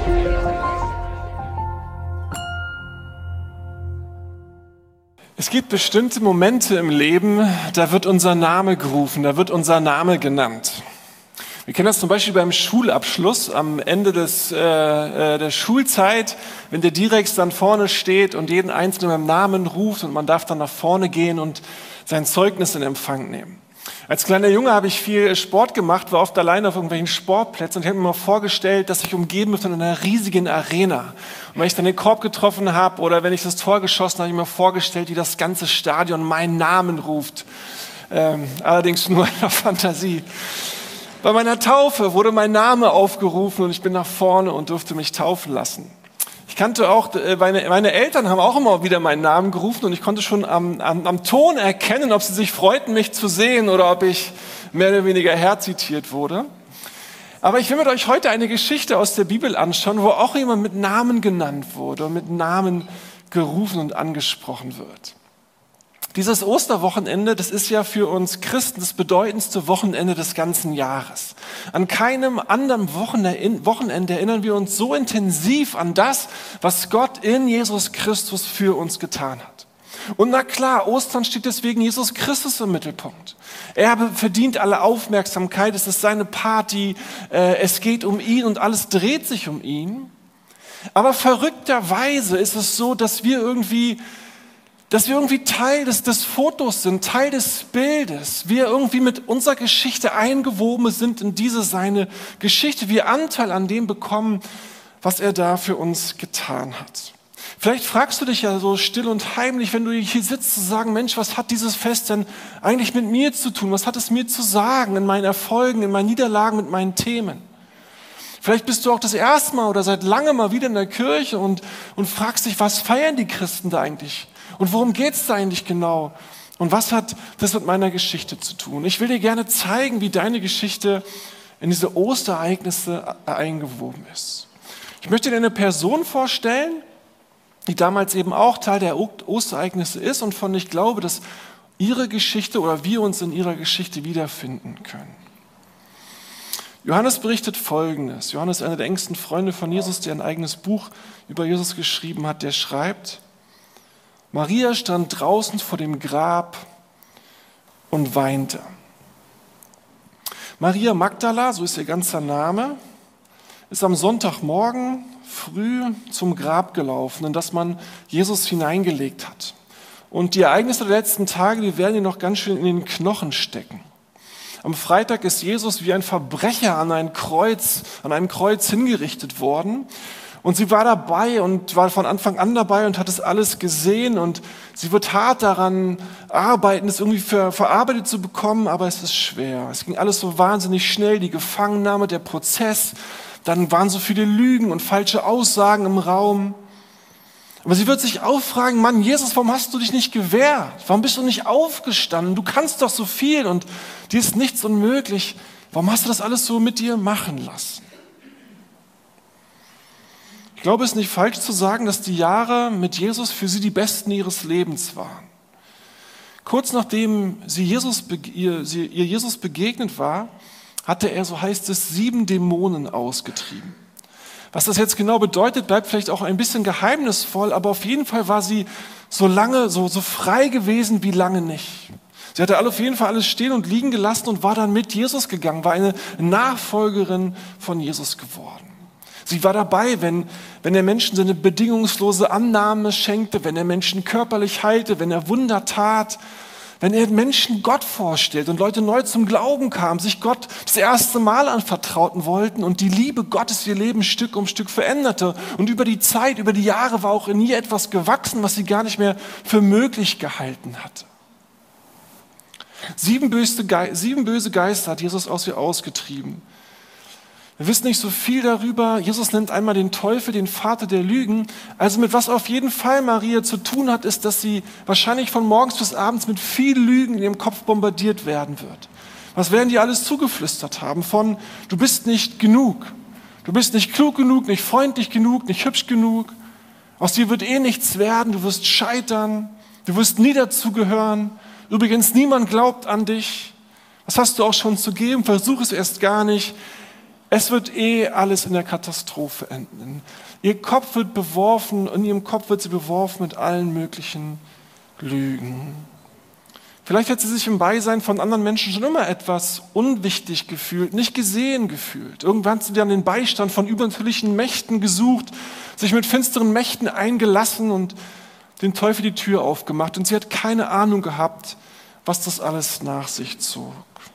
Es gibt bestimmte Momente im Leben, da wird unser Name gerufen, da wird unser Name genannt. Wir kennen das zum Beispiel beim Schulabschluss am Ende der Schulzeit, wenn der Direx dann vorne steht und jeden Einzelnen beim Namen ruft und man darf dann nach vorne gehen und sein Zeugnis in Empfang nehmen. Als kleiner Junge habe ich viel Sport gemacht, war oft alleine auf irgendwelchen Sportplätzen und ich habe mir mal vorgestellt, dass ich umgeben bin von einer riesigen Arena. Und wenn ich dann den Korb getroffen habe oder wenn ich das Tor geschossen habe, habe ich mir vorgestellt, wie das ganze Stadion meinen Namen ruft. Allerdings nur in der Fantasie. Bei meiner Taufe wurde mein Name aufgerufen und ich bin nach vorne und durfte mich taufen lassen. Ich kannte auch, meine Eltern haben auch immer wieder meinen Namen gerufen und ich konnte schon am Ton erkennen, ob sie sich freuten, mich zu sehen oder ob ich mehr oder weniger herzitiert wurde. Aber ich will mit euch heute eine Geschichte aus der Bibel anschauen, wo auch jemand mit Namen genannt wurde und mit Namen gerufen und angesprochen wird. Dieses Osterwochenende, das ist ja für uns Christen das bedeutendste Wochenende des ganzen Jahres. An keinem anderen Wochenende erinnern wir uns so intensiv an das, was Gott in Jesus Christus für uns getan hat. Und na klar, Ostern steht deswegen Jesus Christus im Mittelpunkt. Er verdient alle Aufmerksamkeit, es ist seine Party, es geht um ihn und alles dreht sich um ihn. Aber verrückterweise ist es so, dass wir irgendwie Teil des Fotos sind, Teil des Bildes. Wir irgendwie mit unserer Geschichte eingewoben sind in diese seine Geschichte. Wir Anteil an dem bekommen, was er da für uns getan hat. Vielleicht fragst du dich ja so still und heimlich, wenn du hier sitzt, zu sagen, Mensch, was hat dieses Fest denn eigentlich mit mir zu tun? Was hat es mir zu sagen in meinen Erfolgen, in meinen Niederlagen, mit meinen Themen? Vielleicht bist du auch das erste Mal oder seit langem mal wieder in der Kirche und fragst dich, was feiern die Christen da eigentlich? Und worum geht's da eigentlich genau? Und was hat das mit meiner Geschichte zu tun? Ich will dir gerne zeigen, wie deine Geschichte in diese Osterereignisse eingewoben ist. Ich möchte dir eine Person vorstellen, die damals eben auch Teil der Osterereignisse ist und von ich glaube, dass ihre Geschichte oder wir uns in ihrer Geschichte wiederfinden können. Johannes berichtet Folgendes. Johannes, einer der engsten Freunde von Jesus, der ein eigenes Buch über Jesus geschrieben hat, der schreibt: Maria stand draußen vor dem Grab und weinte. Maria Magdala, so ist ihr ganzer Name, ist am Sonntagmorgen früh zum Grab gelaufen, in das man Jesus hineingelegt hat. Und die Ereignisse der letzten Tage, die werden ihr noch ganz schön in den Knochen stecken. Am Freitag ist Jesus wie ein Verbrecher an einem Kreuz hingerichtet worden. Und sie war dabei und war von Anfang an dabei und hat es alles gesehen und sie wird hart daran arbeiten, es irgendwie verarbeitet zu bekommen, aber es ist schwer. Es ging alles so wahnsinnig schnell, die Gefangennahme, der Prozess, dann waren so viele Lügen und falsche Aussagen im Raum. Aber sie wird sich auch fragen, Mann, Jesus, warum hast du dich nicht gewehrt? Warum bist du nicht aufgestanden? Du kannst doch so viel und dir ist nichts unmöglich. Warum hast du das alles so mit dir machen lassen? Ich glaube, es ist nicht falsch zu sagen, dass die Jahre mit Jesus für sie die besten ihres Lebens waren. Kurz nachdem ihr Jesus begegnet war, hatte er, so heißt es, 7 Dämonen ausgetrieben. Was das jetzt genau bedeutet, bleibt vielleicht auch ein bisschen geheimnisvoll, aber auf jeden Fall war sie so lange, so frei gewesen wie lange nicht. Sie hatte auf jeden Fall alles stehen und liegen gelassen und war dann mit Jesus gegangen, war eine Nachfolgerin von Jesus geworden. Sie war dabei, wenn er Menschen seine bedingungslose Annahme schenkte, wenn er Menschen körperlich heilte, wenn er Wunder tat, wenn er Menschen Gott vorstellt und Leute neu zum Glauben kamen, sich Gott das erste Mal anvertrauten wollten und die Liebe Gottes ihr Leben Stück um Stück veränderte. Und über die Zeit, über die Jahre war auch in ihr etwas gewachsen, was sie gar nicht mehr für möglich gehalten hatte. 7 böse Geister hat Jesus aus ihr ausgetrieben. Wir wissen nicht so viel darüber. Jesus nennt einmal den Teufel, den Vater der Lügen. Also mit was auf jeden Fall Maria zu tun hat, ist, dass sie wahrscheinlich von morgens bis abends mit viel Lügen in ihrem Kopf bombardiert werden wird. Was werden die alles zugeflüstert haben? Von, du bist nicht genug. Du bist nicht klug genug, nicht freundlich genug, nicht hübsch genug. Aus dir wird nichts werden. Du wirst scheitern. Du wirst nie dazugehören. Übrigens, niemand glaubt an dich. Was hast du auch schon zu geben? Versuch es erst gar nicht. Es wird alles in der Katastrophe enden. Ihr Kopf wird beworfen, in ihrem Kopf wird sie beworfen mit allen möglichen Lügen. Vielleicht hat sie sich im Beisein von anderen Menschen schon immer etwas unwichtig gefühlt, nicht gesehen gefühlt. Irgendwann hat sie dann den Beistand von übernatürlichen Mächten gesucht, sich mit finsteren Mächten eingelassen und dem Teufel die Tür aufgemacht. Und sie hat keine Ahnung gehabt, was das alles nach sich zog.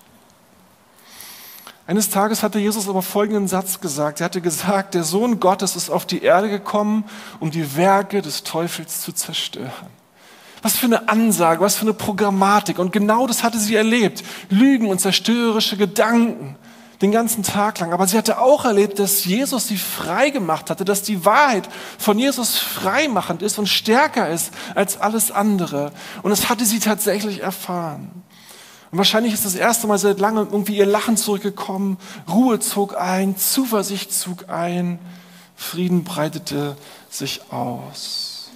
Eines Tages hatte Jesus aber folgenden Satz gesagt. Er hatte gesagt, der Sohn Gottes ist auf die Erde gekommen, um die Werke des Teufels zu zerstören. Was für eine Ansage, was für eine Programmatik. Und genau das hatte sie erlebt. Lügen und zerstörerische Gedanken den ganzen Tag lang. Aber sie hatte auch erlebt, dass Jesus sie frei gemacht hatte, dass die Wahrheit von Jesus freimachend ist und stärker ist als alles andere. Und das hatte sie tatsächlich erfahren. Und wahrscheinlich ist das erste Mal seit langem irgendwie ihr Lachen zurückgekommen, Ruhe zog ein, Zuversicht zog ein, Frieden breitete sich aus.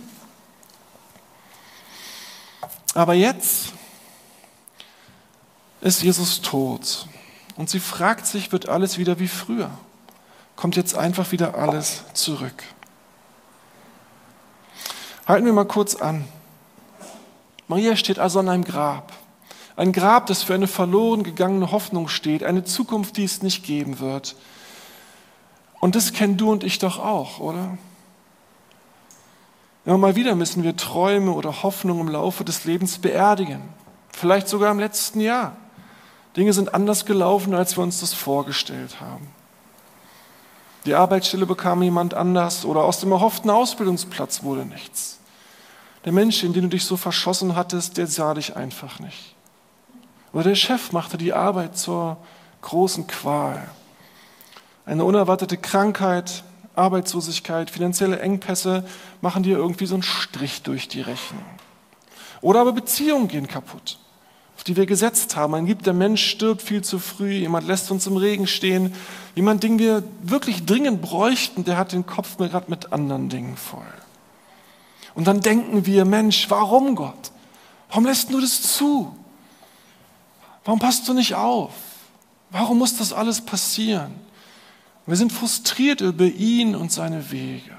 Aber jetzt ist Jesus tot und sie fragt sich, wird alles wieder wie früher? Kommt jetzt einfach wieder alles zurück? Halten wir mal kurz an. Maria steht also an einem Grab. Ein Grab, das für eine verloren gegangene Hoffnung steht, eine Zukunft, die es nicht geben wird. Und das kennen du und ich doch auch, oder? Immer mal wieder müssen wir Träume oder Hoffnungen im Laufe des Lebens beerdigen. Vielleicht sogar im letzten Jahr. Dinge sind anders gelaufen, als wir uns das vorgestellt haben. Die Arbeitsstelle bekam jemand anders oder aus dem erhofften Ausbildungsplatz wurde nichts. Der Mensch, in den du dich so verschossen hattest, der sah dich einfach nicht. Oder der Chef machte die Arbeit zur großen Qual. Eine unerwartete Krankheit, Arbeitslosigkeit, finanzielle Engpässe machen dir irgendwie so einen Strich durch die Rechnung. Oder aber Beziehungen gehen kaputt, auf die wir gesetzt haben. Ein geliebter Mensch stirbt viel zu früh, jemand lässt uns im Regen stehen, jemand, den wir wirklich dringend bräuchten, der hat den Kopf gerade mit anderen Dingen voll. Und dann denken wir, Mensch, warum Gott? Warum lässt du das zu? Warum passt du nicht auf? Warum muss das alles passieren? Wir sind frustriert über ihn und seine Wege.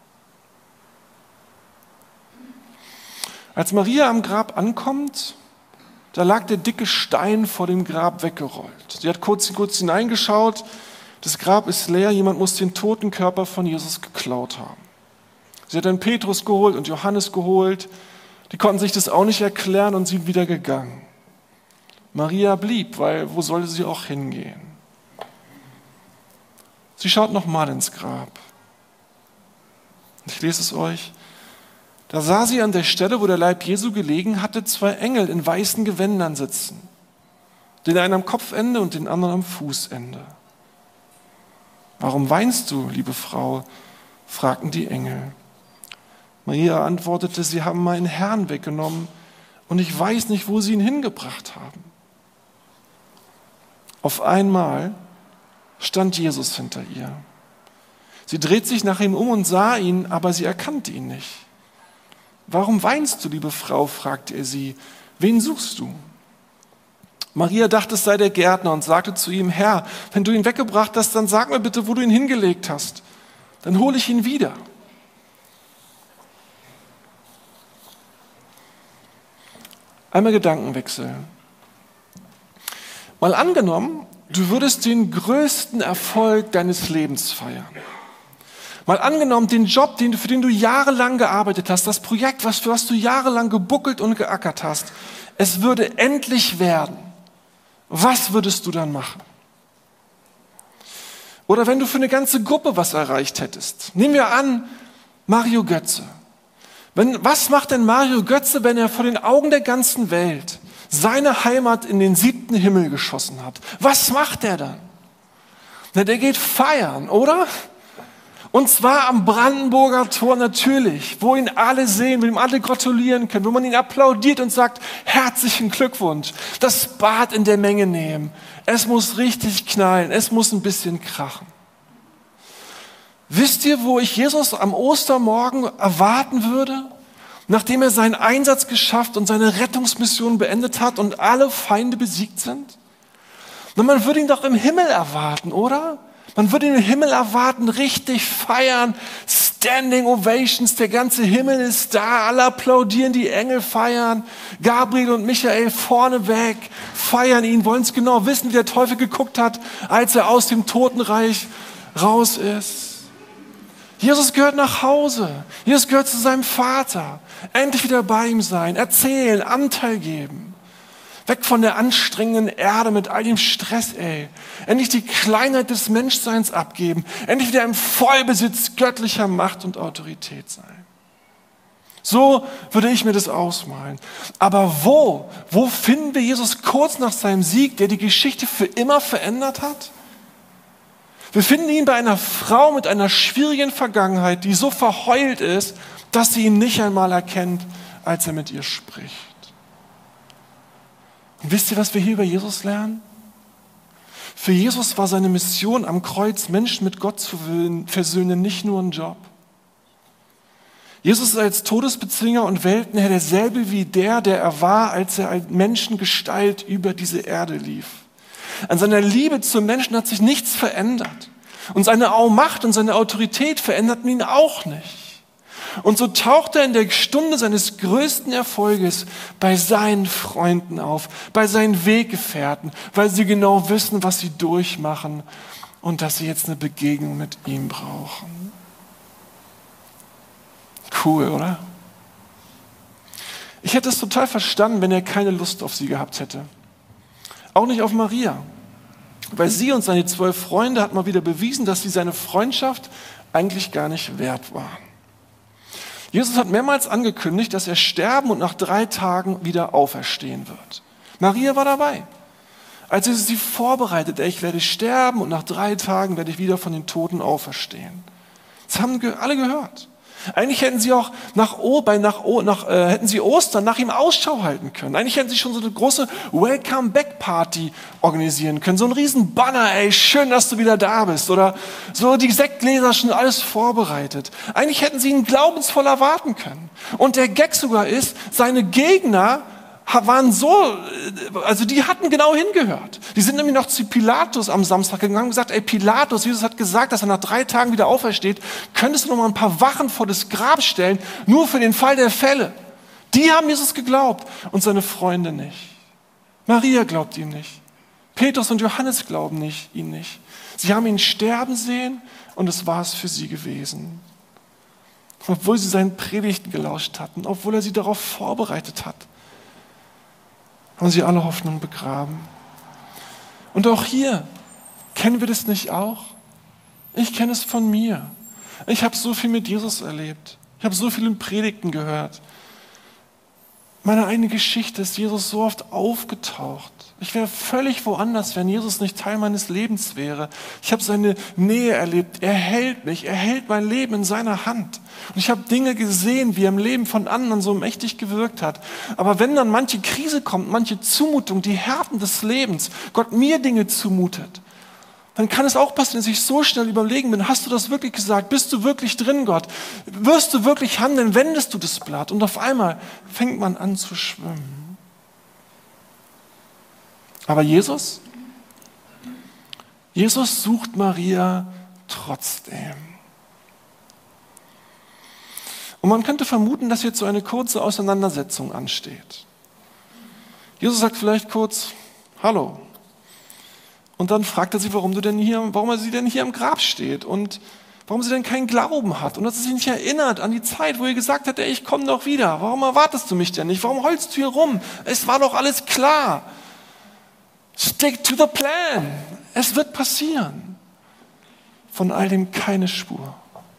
Als Maria am Grab ankommt, da lag der dicke Stein vor dem Grab weggerollt. Sie hat kurz hineingeschaut, das Grab ist leer, jemand muss den toten Körper von Jesus geklaut haben. Sie hat dann Petrus geholt und Johannes geholt, die konnten sich das auch nicht erklären und sind wieder gegangen. Maria blieb, weil wo sollte sie auch hingehen? Sie schaut nochmal ins Grab. Ich lese es euch. Da sah sie an der Stelle, wo der Leib Jesu gelegen hatte, 2 Engel in weißen Gewändern sitzen. Den einen am Kopfende und den anderen am Fußende. Warum weinst du, liebe Frau? Fragten die Engel. Maria antwortete, sie haben meinen Herrn weggenommen und ich weiß nicht, wo sie ihn hingebracht haben. Auf einmal stand Jesus hinter ihr. Sie dreht sich nach ihm um und sah ihn, aber sie erkannte ihn nicht. Warum weinst du, liebe Frau? Fragte er sie. Wen suchst du? Maria dachte, es sei der Gärtner und sagte zu ihm, Herr, wenn du ihn weggebracht hast, dann sag mir bitte, wo du ihn hingelegt hast. Dann hole ich ihn wieder. Einmal Gedankenwechsel. Mal angenommen, du würdest den größten Erfolg deines Lebens feiern. Mal angenommen, den Job, für den du jahrelang gearbeitet hast, das Projekt, für was du jahrelang gebuckelt und geackert hast, es würde endlich werden. Was würdest du dann machen? Oder wenn du für eine ganze Gruppe was erreicht hättest. Nehmen wir an, Mario Götze. Was macht denn Mario Götze, wenn er vor den Augen der ganzen Welt seine Heimat in den 7. Himmel geschossen hat? Was macht er dann? Na, der geht feiern, oder? Und zwar am Brandenburger Tor natürlich, wo ihn alle sehen, wo ihm alle gratulieren können, wo man ihn applaudiert und sagt, herzlichen Glückwunsch, das Bad in der Menge nehmen. Es muss richtig knallen, es muss ein bisschen krachen. Wisst ihr, wo ich Jesus am Ostermorgen erwarten würde? Nachdem er seinen Einsatz geschafft und seine Rettungsmission beendet hat und alle Feinde besiegt sind? Na, man würde ihn doch im Himmel erwarten, oder? Man wird ihn im Himmel erwarten, richtig feiern, Standing Ovations, der ganze Himmel ist da, alle applaudieren, die Engel feiern, Gabriel und Michael vorneweg feiern ihn, wollen es genau wissen, wie der Teufel geguckt hat, als er aus dem Totenreich raus ist. Jesus gehört nach Hause, Jesus gehört zu seinem Vater, endlich wieder bei ihm sein, erzählen, Anteil geben. Weg von der anstrengenden Erde mit all dem Stress, ey. Endlich die Kleinheit des Menschseins abgeben. Endlich wieder im Vollbesitz göttlicher Macht und Autorität sein. So würde ich mir das ausmalen. Aber wo finden wir Jesus kurz nach seinem Sieg, der die Geschichte für immer verändert hat? Wir finden ihn bei einer Frau mit einer schwierigen Vergangenheit, die so verheult ist, dass sie ihn nicht einmal erkennt, als er mit ihr spricht. Und wisst ihr, was wir hier über Jesus lernen? Für Jesus war seine Mission am Kreuz, Menschen mit Gott zu versöhnen, nicht nur ein Job. Jesus ist als Todesbezwinger und Weltenherr derselbe wie der er war, als er als Menschengestalt über diese Erde lief. An seiner Liebe zum Menschen hat sich nichts verändert. Und seine Macht und seine Autorität veränderten ihn auch nicht. Und so taucht er in der Stunde seines größten Erfolges bei seinen Freunden auf, bei seinen Weggefährten, weil sie genau wissen, was sie durchmachen und dass sie jetzt eine Begegnung mit ihm brauchen. Cool, oder? Ich hätte es total verstanden, wenn er keine Lust auf sie gehabt hätte. Auch nicht auf Maria. Weil sie und seine 12 Freunde hatten mal wieder bewiesen, dass sie seine Freundschaft eigentlich gar nicht wert waren. Jesus hat mehrmals angekündigt, dass er sterben und nach 3 Tagen wieder auferstehen wird. Maria war dabei. Als er sie vorbereitet, ich werde sterben und nach 3 Tagen werde ich wieder von den Toten auferstehen. Das haben alle gehört. Eigentlich hätten sie auch hätten sie Ostern nach ihm Ausschau halten können. Eigentlich hätten sie schon so eine große Welcome-Back-Party organisieren können. So ein riesen Banner, schön, dass du wieder da bist. Oder so die Sektgläser schon alles vorbereitet. Eigentlich hätten sie ihn glaubensvoll erwarten können. Und der Gag sogar ist, seine Gegner waren die hatten genau hingehört. Die sind nämlich noch zu Pilatus am Samstag gegangen und gesagt, Pilatus, Jesus hat gesagt, dass er nach 3 Tagen wieder aufersteht. Könntest du noch mal ein paar Wachen vor das Grab stellen, nur für den Fall der Fälle? Die haben Jesus geglaubt und seine Freunde nicht. Maria glaubt ihm nicht. Petrus und Johannes glauben ihn nicht. Sie haben ihn sterben sehen und es war es für sie gewesen. Obwohl sie seinen Predigten gelauscht hatten, obwohl er sie darauf vorbereitet hat, haben sie alle Hoffnung begraben. Und auch hier, kennen wir das nicht auch? Ich kenne es von mir. Ich habe so viel mit Jesus erlebt. Ich habe so viele Predigten gehört. Meine eigene Geschichte ist Jesus so oft aufgetaucht. Ich wäre völlig woanders, wenn Jesus nicht Teil meines Lebens wäre. Ich habe seine Nähe erlebt. Er hält mich, er hält mein Leben in seiner Hand. Und ich habe Dinge gesehen, wie er im Leben von anderen so mächtig gewirkt hat. Aber wenn dann manche Krise kommt, manche Zumutung, die Härten des Lebens, Gott mir Dinge zumutet, dann kann es auch passieren, dass ich so schnell überlegen bin, hast du das wirklich gesagt? Bist du wirklich drin, Gott? Wirst du wirklich handeln? Wendest du das Blatt? Und auf einmal fängt man an zu schwimmen. Aber Jesus sucht Maria trotzdem. Und man könnte vermuten, dass jetzt so eine kurze Auseinandersetzung ansteht. Jesus sagt vielleicht kurz, hallo. Und dann fragt er sie, warum sie denn hier im Grab steht und warum sie denn keinen Glauben hat und dass sie sich nicht erinnert an die Zeit, wo er gesagt hat, ich komme doch wieder. Warum erwartest du mich denn nicht? Warum heulst du hier rum? Es war doch alles klar. Stick to the plan. Es wird passieren. Von all dem keine Spur.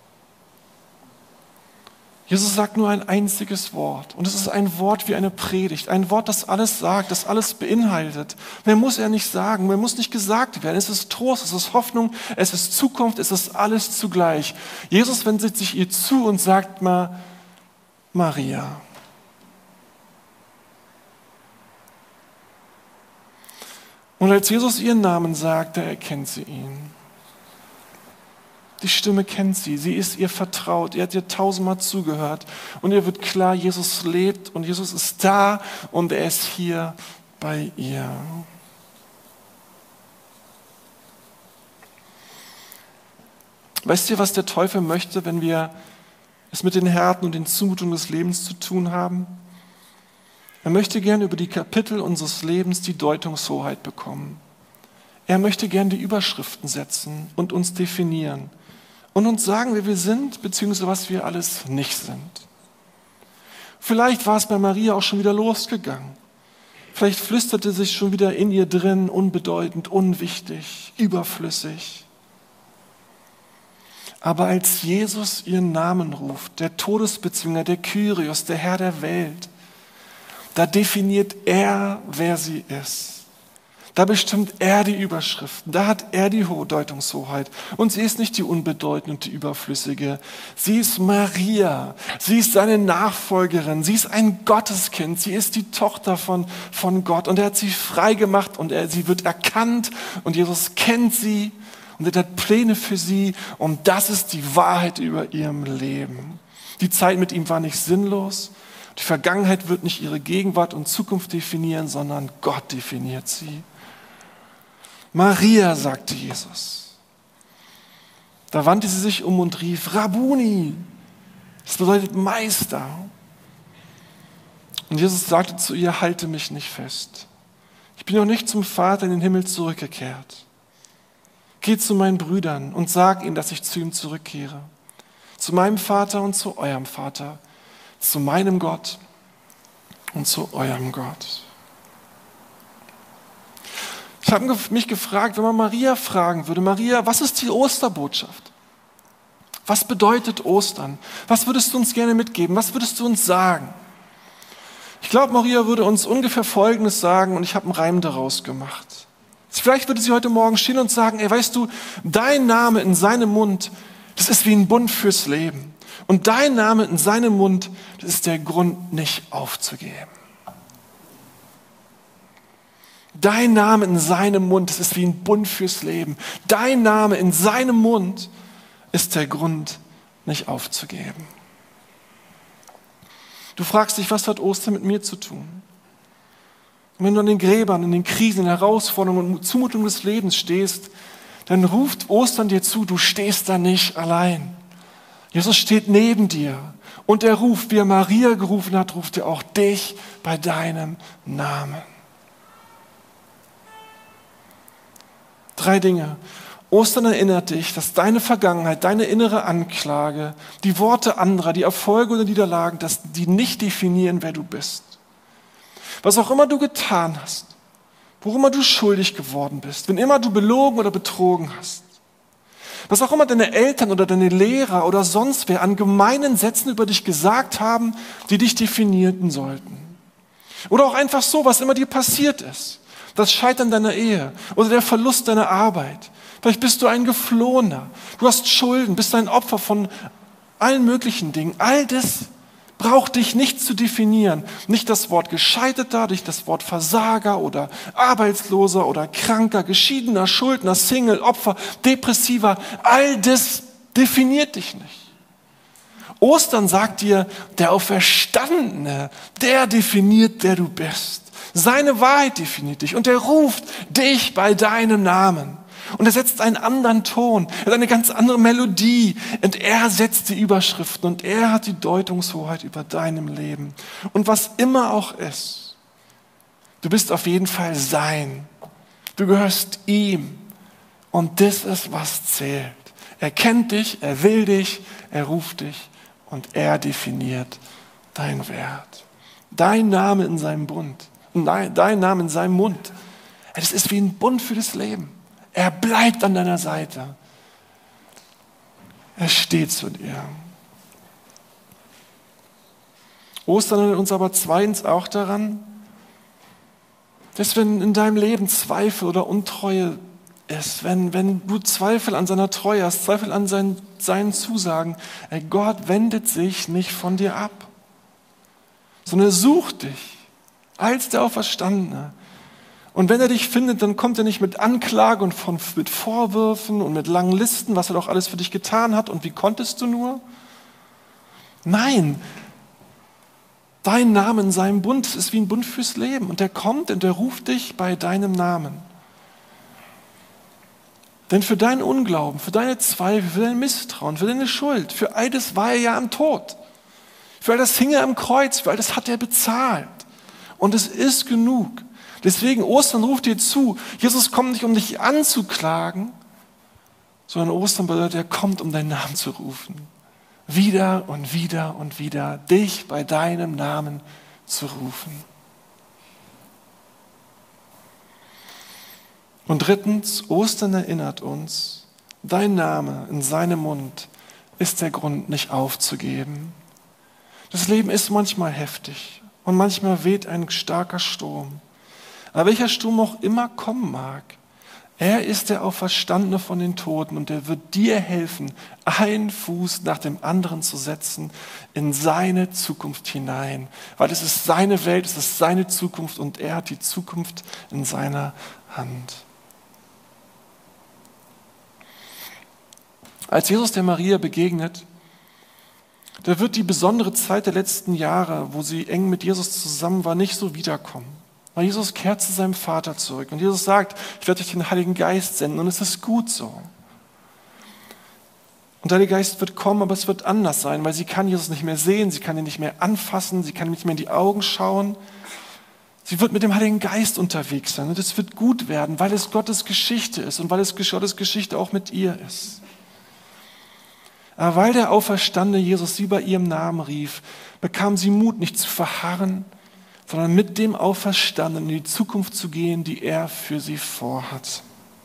Jesus sagt nur ein einziges Wort. Und es ist ein Wort wie eine Predigt. Ein Wort, das alles sagt, das alles beinhaltet. Mehr muss er nicht sagen, mehr muss nicht gesagt werden. Es ist Trost, es ist Hoffnung, es ist Zukunft, es ist alles zugleich. Jesus wendet sich ihr zu und sagt mal, Maria. Und als Jesus ihren Namen sagt, da erkennt sie ihn. Die Stimme kennt sie ist ihr vertraut, er hat ihr 1000-mal zugehört und ihr wird klar, Jesus lebt und Jesus ist da und er ist hier bei ihr. Weißt ihr, was der Teufel möchte, wenn wir es mit den Härten und den Zumutungen des Lebens zu tun haben? Er möchte gern über die Kapitel unseres Lebens die Deutungshoheit bekommen. Er möchte gern die Überschriften setzen und uns definieren und uns sagen, wer wir sind, beziehungsweise was wir alles nicht sind. Vielleicht war es bei Maria auch schon wieder losgegangen. Vielleicht flüsterte sich schon wieder in ihr drin, unbedeutend, unwichtig, überflüssig. Aber als Jesus ihren Namen ruft, der Todesbezwinger, der Kyrios, der Herr der Welt, da definiert er, wer sie ist. Da bestimmt er die Überschriften, da hat er die Deutungshoheit. Und sie ist nicht die unbedeutende und die überflüssige. Sie ist Maria, sie ist seine Nachfolgerin, sie ist ein Gotteskind, sie ist die Tochter von Gott. Und er hat sie frei gemacht und sie wird erkannt und Jesus kennt sie und er hat Pläne für sie. Und das ist die Wahrheit über ihrem Leben. Die Zeit mit ihm war nicht sinnlos. Die Vergangenheit wird nicht ihre Gegenwart und Zukunft definieren, sondern Gott definiert sie. Maria, sagte Jesus. Da wandte sie sich um und rief, Rabbuni. Das bedeutet Meister. Und Jesus sagte zu ihr, halte mich nicht fest. Ich bin noch nicht zum Vater in den Himmel zurückgekehrt. Geh zu meinen Brüdern und sag ihnen, dass ich zu ihm zurückkehre. Zu meinem Vater und zu eurem Vater. Zu meinem Gott und zu eurem Gott. Ich habe mich gefragt, wenn man Maria fragen würde, Maria, was ist die Osterbotschaft? Was bedeutet Ostern? Was würdest du uns gerne mitgeben? Was würdest du uns sagen? Ich glaube, Maria würde uns ungefähr Folgendes sagen und ich habe einen Reim daraus gemacht. Vielleicht würde sie heute Morgen stehen und sagen, ey, weißt du, dein Name in seinem Mund, das ist wie ein Bund fürs Leben. Und dein Name in seinem Mund, das ist der Grund, nicht aufzugeben. Dein Name in seinem Mund, das ist wie ein Bund fürs Leben. Dein Name in seinem Mund ist der Grund, nicht aufzugeben. Du fragst dich, was hat Ostern mit mir zu tun? Und wenn du an den Gräbern, in den Krisen, in den Herausforderungen und Zumutungen des Lebens stehst, dann ruft Ostern dir zu, du stehst da nicht allein. Jesus steht neben dir und er ruft, wie er Maria gerufen hat, ruft er auch dich bei deinem Namen. 3 Dinge. Ostern erinnert dich, dass deine Vergangenheit, deine innere Anklage, die Worte anderer, die Erfolge oder Niederlagen, dass die nicht definieren, wer du bist. Was auch immer du getan hast, worum immer du schuldig geworden bist, wenn immer du belogen oder betrogen hast, was auch immer deine Eltern oder deine Lehrer oder sonst wer an gemeinen Sätzen über dich gesagt haben, die dich definieren sollten. Oder auch einfach so, was immer dir passiert ist. Das Scheitern deiner Ehe oder der Verlust deiner Arbeit. Vielleicht bist du ein Geflohener. Du hast Schulden, bist ein Opfer von allen möglichen Dingen. All das braucht dich nicht zu definieren. Nicht das Wort Gescheiterter, nicht das Wort Versager oder Arbeitsloser oder Kranker, Geschiedener, Schuldner, Single, Opfer, Depressiver. All das definiert dich nicht. Ostern sagt dir, der Auferstandene, der definiert, wer du bist. Seine Wahrheit definiert dich und er ruft dich bei deinem Namen. Und er setzt einen anderen Ton, er hat eine ganz andere Melodie und er setzt die Überschriften und er hat die Deutungshoheit über deinem Leben. Und was immer auch ist, du bist auf jeden Fall sein. Du gehörst ihm und das ist, was zählt. Er kennt dich, er will dich, er ruft dich und er definiert deinen Wert. Dein Name in seinem Bund. Dein Name in seinem Mund. Das ist wie ein Bund für das Leben. Er bleibt an deiner Seite. Er steht zu dir. Ostern erinnert uns aber zweitens auch daran, dass wenn in deinem Leben Zweifel oder Untreue ist, wenn du Zweifel an seiner Treue hast, Zweifel an seinen Zusagen, Gott wendet sich nicht von dir ab, sondern er sucht dich. Als der Auferstandene. Und wenn er dich findet, dann kommt er nicht mit Anklage und mit Vorwürfen und mit langen Listen, was er doch alles für dich getan hat und wie konntest du nur? Nein, dein Name in seinem Bund ist wie ein Bund fürs Leben und er kommt und er ruft dich bei deinem Namen. Denn für deinen Unglauben, für deine Zweifel, für dein Misstrauen, für deine Schuld, für all das war er ja am Tod. Für all das hing er am Kreuz, für all das hat er bezahlt. Und es ist genug. Deswegen, Ostern ruft dir zu, Jesus kommt nicht, um dich anzuklagen, sondern Ostern bedeutet, er kommt, um deinen Namen zu rufen. Wieder und wieder und wieder, dich bei deinem Namen zu rufen. Und drittens, Ostern erinnert uns, dein Name in seinem Mund ist der Grund, nicht aufzugeben. Das Leben ist manchmal heftig und manchmal weht ein starker Sturm. Aber welcher Sturm auch immer kommen mag, er ist der Auferstandene von den Toten und er wird dir helfen, einen Fuß nach dem anderen zu setzen in seine Zukunft hinein. Weil es ist seine Welt, es ist seine Zukunft und er hat die Zukunft in seiner Hand. Als Jesus der Maria begegnet, da wird die besondere Zeit der letzten Jahre, wo sie eng mit Jesus zusammen war, nicht so wiederkommen. Weil Jesus kehrt zu seinem Vater zurück und Jesus sagt, ich werde euch den Heiligen Geist senden und es ist gut so. Und der Heilige Geist wird kommen, aber es wird anders sein, weil sie kann Jesus nicht mehr sehen, sie kann ihn nicht mehr anfassen, sie kann ihm nicht mehr in die Augen schauen. Sie wird mit dem Heiligen Geist unterwegs sein und es wird gut werden, weil es Gottes Geschichte ist und weil es Gottes Geschichte auch mit ihr ist. Aber weil der auferstandene Jesus sie bei ihrem Namen rief, bekam sie Mut, nicht zu verharren, sondern mit dem Auferstandenen in die Zukunft zu gehen, die er für sie vorhat.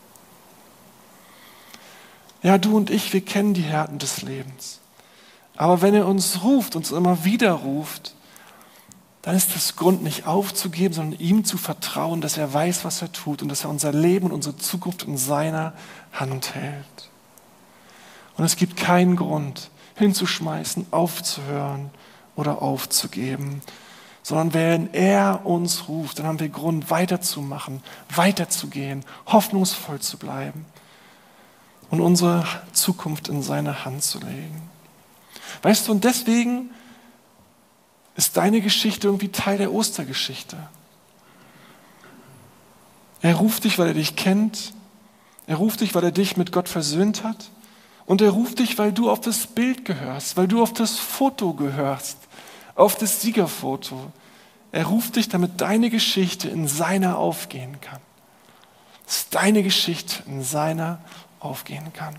Ja, du und ich, wir kennen die Härten des Lebens. Aber wenn er uns ruft, uns immer wieder ruft, dann ist das Grund, nicht aufzugeben, sondern ihm zu vertrauen, dass er weiß, was er tut und dass er unser Leben und unsere Zukunft in seiner Hand hält. Und es gibt keinen Grund, hinzuschmeißen, aufzuhören oder aufzugeben, sondern wenn er uns ruft, dann haben wir Grund, weiterzumachen, weiterzugehen, hoffnungsvoll zu bleiben und unsere Zukunft in seine Hand zu legen. Weißt du, und deswegen ist deine Geschichte irgendwie Teil der Ostergeschichte. Er ruft dich, weil er dich kennt. Er ruft dich, weil er dich mit Gott versöhnt hat. Und er ruft dich, weil du auf das Bild gehörst, weil du auf das Foto gehörst, auf das Siegerfoto. Er ruft dich, damit deine Geschichte in seiner aufgehen kann. Dass deine Geschichte in seiner aufgehen kann.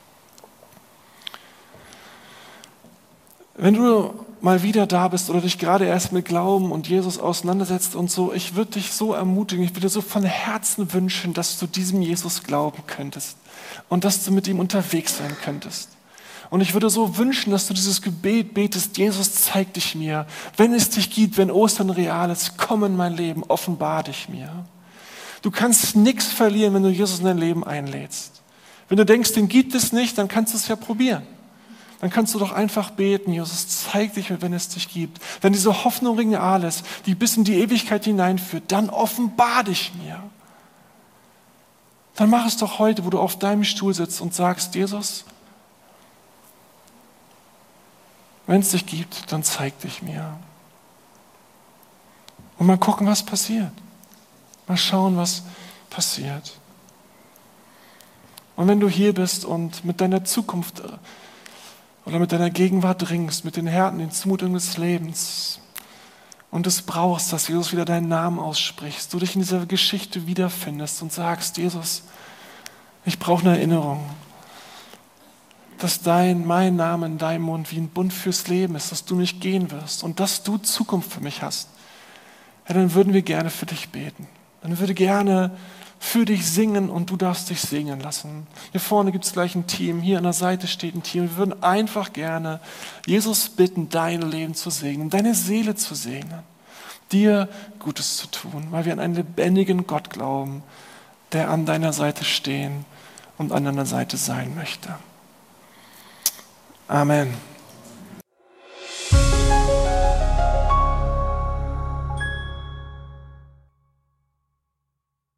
Wenn du mal wieder da bist oder dich gerade erst mit Glauben und Jesus auseinandersetzt und so, ich würde dich so ermutigen, ich würde dir so von Herzen wünschen, dass du diesem Jesus glauben könntest und dass du mit ihm unterwegs sein könntest. Und ich würde so wünschen, dass du dieses Gebet betest, Jesus, zeig dich mir. Wenn es dich gibt, wenn Ostern real ist, komm in mein Leben, offenbar dich mir. Du kannst nichts verlieren, wenn du Jesus in dein Leben einlädst. Wenn du denkst, den gibt es nicht, dann kannst du es ja probieren. Dann kannst du doch einfach beten, Jesus, zeig dich mir, wenn es dich gibt. Wenn diese Hoffnung real ist, die bis in die Ewigkeit hineinführt, dann offenbar dich mir. Dann mach es doch heute, wo du auf deinem Stuhl sitzt und sagst, Jesus, wenn es dich gibt, dann zeig dich mir. Und mal gucken, was passiert. Mal schauen, was passiert. Und wenn du hier bist und mit deiner Zukunft oder mit deiner Gegenwart ringst, mit den Härten, den Zumutungen des Lebens und es brauchst, dass Jesus wieder deinen Namen aussprichst, du dich in dieser Geschichte wiederfindest und sagst, Jesus, ich brauche eine Erinnerung, dass mein Name in deinem Mund wie ein Bund fürs Leben ist, dass du nicht gehen wirst und dass du Zukunft für mich hast, ja, dann würden wir gerne für dich beten. Dann würde gerne für dich singen und du darfst dich singen lassen. Hier vorne gibt es gleich ein Team, hier an der Seite steht ein Team. Wir würden einfach gerne Jesus bitten, dein Leben zu segnen, deine Seele zu segnen, dir Gutes zu tun, weil wir an einen lebendigen Gott glauben, der an deiner Seite stehen und an deiner Seite sein möchte. Amen.